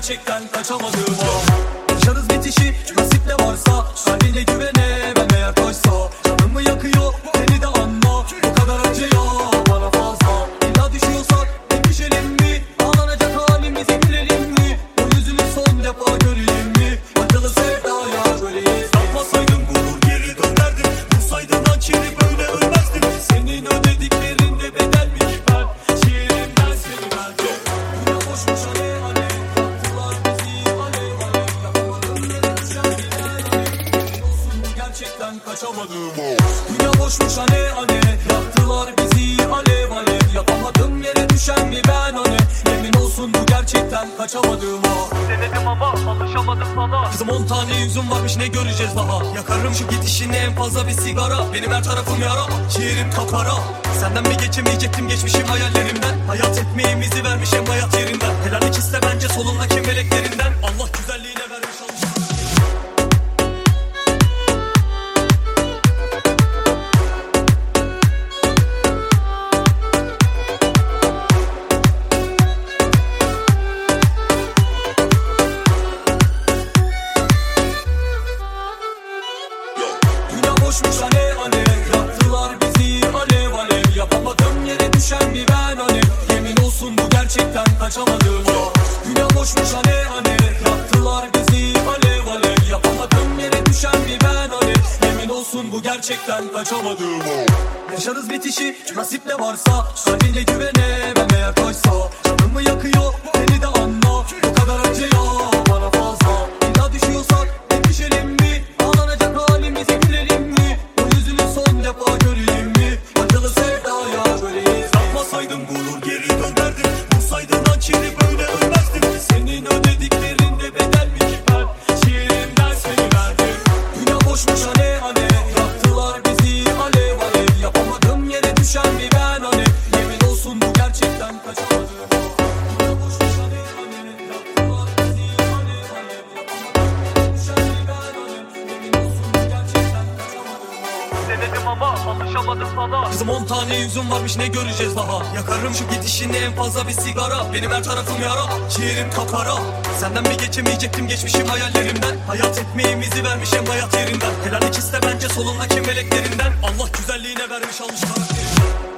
gerçekten kaçamadım o. Yaşarız bitişi nasiple varsa, kalbine güvene ben eğer taşsa. Canımı yakıyor beni de anla, bu kadar acı ya bana fazla. İlla düşüyorsak öpüşelim mi? Ağlanacak halimizi gülelim mi? O yüzünü son defa göreyim mi? Acılı sevdaya böyleyiz. Yapmasaydım gurur geri dönerdim. Vursaydın hançeri böyle ölmezdim. Senin ödediklerinde bedel mi ki ben? Şiirimden seni verdim. Dünya boşmuş alev alev, yaktılar bizi alev alev. Yapamadım yere düşen bir alev. Olsun gerçekten kaçamadım o. Dünya boşmuş alev alev, yaktılar bizi alev alev. Yapamadım yere düşen bir ben alev. Yemin olsun bu gerçekten kaçamadım o. Denedim ama alışamadım sana. Kızım 10 tane yüzüm varmış, ne göreceğiz daha? Yakarım şu gidişini en fazla bir sigara. Benim her tarafım yara, şiirim kapkara. Senden mi geçemeyecektim geçmişim hayallerimden? Hayat ekmeğimizi vermiş en bayat yerinden. Helallik iste bence solundaki meleklerinden. Allah güzelliğine vermiş alışverişi. Boşmuş alev alev, yaktılar bizi alev alev. Yapamadım yere düşen bir ben alev. Yemin olsun bu gerçekten kaçamadım o. Dünya boşmuş alev alev, yaktılar bizi alev alev. Yapamadım yere düşen bir ben alev. Yemin olsun bu gerçekten kaçamadım o. Yaşarız bitişi nasiple varsa, kalbine güvene ben eğer taşsa. Canımı yakıyor beni de anla, bu kadar acı ya bana fazla. İlla düşüyorsak öpüşelim mi? Ağlanacak halimizi gülelim mi? O yüzünü son defa göreyim mi? Acılı sevdaya böyleyiz. Yapmasaydım gurur geri dönerdim. Vursaydın hançeri böyle ölmezdim. Senin ödediklerinde bedel mi ki ben? Şiirimden seni verdim. Dünya boşmuş alev alev, yaktılar bizi alev alev. Yapamadım yere düşen bir ben alev. Yemin olsun bu gerçekten kaçamadım o. Dünya boşmuş alev alev, yaktılar bizi alev alev. Yapamadım yere düşen bir ben alev. Yemin olsun bu gerçekten kaçamadım o. Denedim ama alışamadım sana. Kızım 10 tane yüzüm varmış, ne göreceğiz daha? Yakarım şu gidişini en fazla bir sigara. Benim her tarafım yara, şiirim kapkara. Senden mi geçemeyecektim geçmişim hayallerimden? Hayat ekmeğimizi vermiş en bayat yerinden. Helallik iste bence solundaki meleklerinden. Allah güzelliğine vermiş almış karakterinden.